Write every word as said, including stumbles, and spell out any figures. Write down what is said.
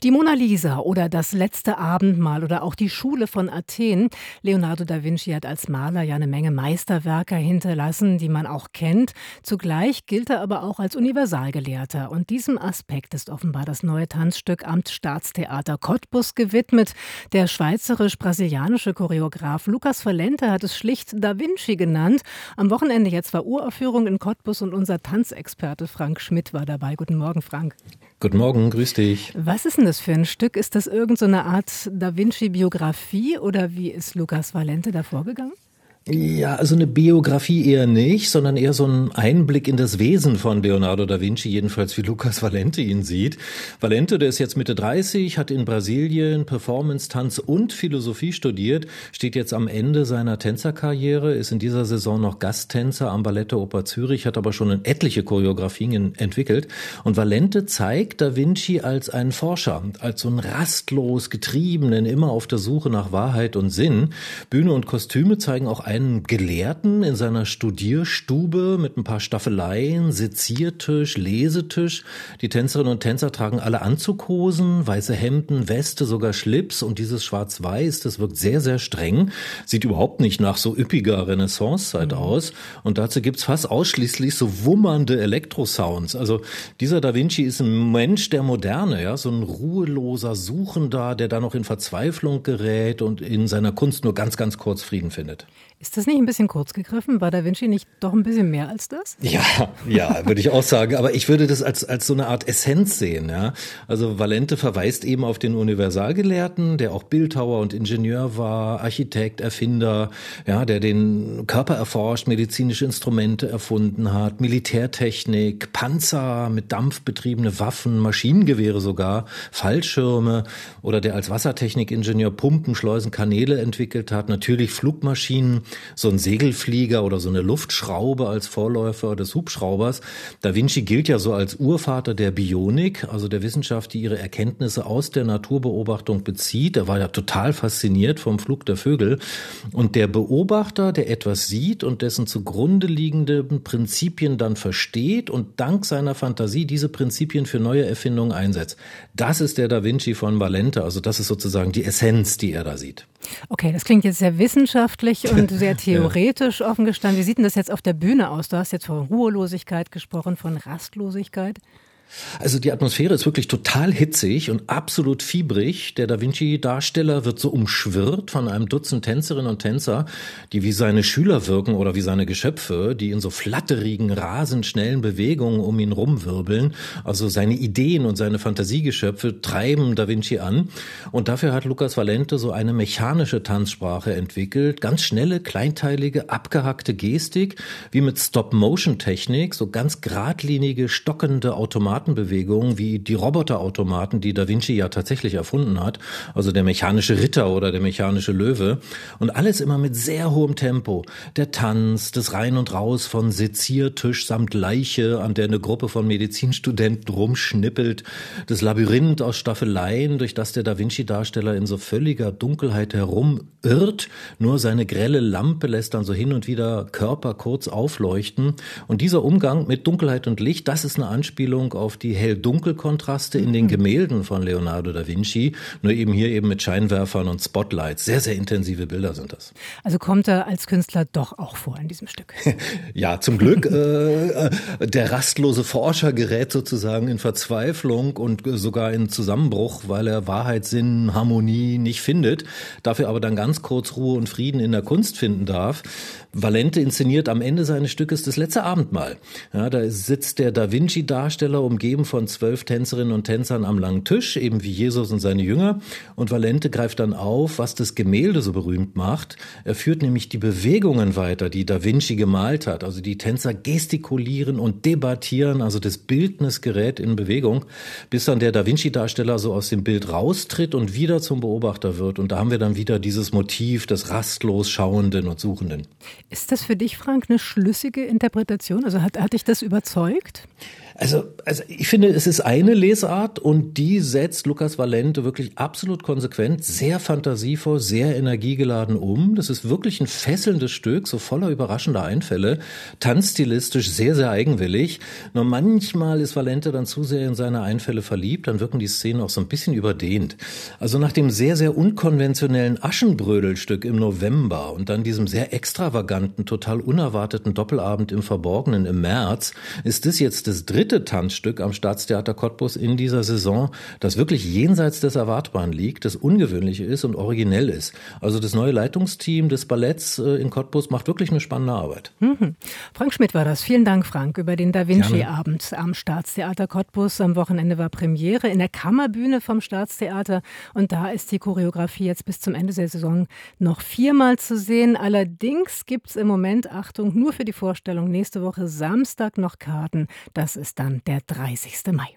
Die Mona Lisa oder das letzte Abendmahl oder auch die Schule von Athen. Leonardo da Vinci hat als Maler ja eine Menge Meisterwerke hinterlassen, die man auch kennt. Zugleich gilt er aber auch als Universalgelehrter. Und diesem Aspekt ist offenbar das neue Tanzstück am Staatstheater Cottbus gewidmet. Der schweizerisch-brasilianische Choreograf Lucas Valente hat es schlicht Da Vinci genannt. Am Wochenende jetzt war Uraufführung in Cottbus und unser Tanzexperte Frank Schmidt war dabei. Guten Morgen, Frank. Guten Morgen, grüß dich. Was ist denn das für ein Stück? Ist das irgend so eine Art Da Vinci-Biografie oder wie ist Lucas Valente da vorgegangen? Ja, also eine Biografie eher nicht, sondern eher so ein Einblick in das Wesen von Leonardo da Vinci, jedenfalls wie Lucas Valente ihn sieht. Valente, der ist jetzt Mitte dreißig, hat in Brasilien Performance, Tanz und Philosophie studiert, steht jetzt am Ende seiner Tänzerkarriere, ist in dieser Saison noch Gasttänzer am Ballett der Oper Zürich, hat aber schon etliche Choreografien entwickelt. Und Valente zeigt da Vinci als einen Forscher, als so einen rastlos Getriebenen, immer auf der Suche nach Wahrheit und Sinn. Bühne und Kostüme zeigen auch einen Gelehrten in seiner Studierstube mit ein paar Staffeleien, Seziertisch, Lesetisch. Die Tänzerinnen und Tänzer tragen alle Anzughosen, weiße Hemden, Weste, sogar Schlips und dieses Schwarz-Weiß, das wirkt sehr, sehr streng. Sieht überhaupt nicht nach so üppiger Renaissancezeit mhm. aus. Und dazu gibt's fast ausschließlich so wummernde Elektrosounds. Also dieser Da Vinci ist ein Mensch der Moderne, ja, so ein ruheloser Suchender, der da noch in Verzweiflung gerät und in seiner Kunst nur ganz, ganz kurz Frieden findet. Ist das nicht ein bisschen kurz gegriffen? War Da Vinci nicht doch ein bisschen mehr als das? Ja, ja, würde ich auch sagen. Aber ich würde das als als so eine Art Essenz sehen. Ja, also Valente verweist eben auf den Universalgelehrten, der auch Bildhauer und Ingenieur war, Architekt, Erfinder, ja, der den Körper erforscht, medizinische Instrumente erfunden hat, Militärtechnik, Panzer mit Dampf betriebene Waffen, Maschinengewehre sogar, Fallschirme oder der als Wassertechnikingenieur Pumpen, Schleusen, Kanäle entwickelt hat, natürlich Flugmaschinen, so ein Segelflieger oder so eine Luftschraube als Vorläufer des Hubschraubers. Da Vinci gilt ja so als Urvater der Bionik, also der Wissenschaft, die ihre Erkenntnisse aus der Naturbeobachtung bezieht. Er war ja total fasziniert vom Flug der Vögel. Und der Beobachter, der etwas sieht und dessen zugrunde liegenden Prinzipien dann versteht und dank seiner Fantasie diese Prinzipien für neue Erfindungen einsetzt. Das ist der Da Vinci von Valente. Also das ist sozusagen die Essenz, die er da sieht. Okay, das klingt jetzt sehr wissenschaftlich und sehr theoretisch offen gestanden. Wie sieht denn das jetzt auf der Bühne aus? Du hast jetzt von Ruhelosigkeit gesprochen, von Rastlosigkeit. Also die Atmosphäre ist wirklich total hitzig und absolut fiebrig. Der Da Vinci-Darsteller wird so umschwirrt von einem Dutzend Tänzerinnen und Tänzer, die wie seine Schüler wirken oder wie seine Geschöpfe, die in so flatterigen, rasend schnellen Bewegungen um ihn rumwirbeln. Also seine Ideen und seine Fantasiegeschöpfe treiben Da Vinci an. Und dafür hat Lucas Valente so eine mechanische Tanzsprache entwickelt. Ganz schnelle, kleinteilige, abgehackte Gestik, wie mit Stop-Motion-Technik, so ganz geradlinige, stockende Automaten. Bewegungen wie die Roboterautomaten, die Da Vinci ja tatsächlich erfunden hat, also der mechanische Ritter oder der mechanische Löwe und alles immer mit sehr hohem Tempo. Der Tanz, das Rein und Raus von Seziertisch samt Leiche, an der eine Gruppe von Medizinstudenten rumschnippelt, das Labyrinth aus Staffeleien, durch das der Da Vinci-Darsteller in so völliger Dunkelheit herumirrt, nur seine grelle Lampe lässt dann so hin und wieder Körper kurz aufleuchten und dieser Umgang mit Dunkelheit und Licht, das ist eine Anspielung auf die Hell-Dunkel-Kontraste in den Gemälden von Leonardo da Vinci, nur eben hier eben mit Scheinwerfern und Spotlights. Sehr, sehr intensive Bilder sind das. Also kommt er als Künstler doch auch vor in diesem Stück? Ja, zum Glück. äh, der rastlose Forscher gerät sozusagen in Verzweiflung und sogar in Zusammenbruch, weil er Wahrheit, Sinn, Harmonie nicht findet, dafür aber dann ganz kurz Ruhe und Frieden in der Kunst finden darf. Valente inszeniert am Ende seines Stückes das letzte Abendmahl. Ja, da sitzt der Da Vinci-Darsteller umgeben von zwölf Tänzerinnen und Tänzern am langen Tisch, eben wie Jesus und seine Jünger. Und Valente greift dann auf, was das Gemälde so berühmt macht. Er führt nämlich die Bewegungen weiter, die Da Vinci gemalt hat. Also die Tänzer gestikulieren und debattieren, also das Bildnis gerät in Bewegung, bis dann der Da Vinci-Darsteller so aus dem Bild raustritt und wieder zum Beobachter wird. Und da haben wir dann wieder dieses Motiv des rastlos Schauenden und Suchenden. Ist das für dich, Frank, eine schlüssige Interpretation? Also hat, hat dich das überzeugt? Also, also ich finde, es ist eine Lesart und die setzt Lucas Valente wirklich absolut konsequent, sehr fantasievoll, sehr energiegeladen um. Das ist wirklich ein fesselndes Stück, so voller überraschender Einfälle, tanzstilistisch sehr, sehr eigenwillig. Nur manchmal ist Valente dann zu sehr in seine Einfälle verliebt, dann wirken die Szenen auch so ein bisschen überdehnt. Also nach dem sehr, sehr unkonventionellen Aschenbrödelstück im November und dann diesem sehr extravaganten, total unerwarteten Doppelabend im Verborgenen im März, ist das jetzt das dritte Tanzstück am Staatstheater Cottbus in dieser Saison, das wirklich jenseits des Erwartbaren liegt, das ungewöhnlich ist und originell ist. Also das neue Leitungsteam des Balletts in Cottbus macht wirklich eine spannende Arbeit. Mhm. Frank Schmidt war das. Vielen Dank, Frank, über den Da Vinci-Abend am Staatstheater Cottbus. Am Wochenende war Premiere in der Kammerbühne vom Staatstheater und da ist die Choreografie jetzt bis zum Ende der Saison noch viermal zu sehen. Allerdings gibt es im Moment, Achtung, nur für die Vorstellung nächste Woche Samstag noch Karten. Das ist dann der dreißigste Mai.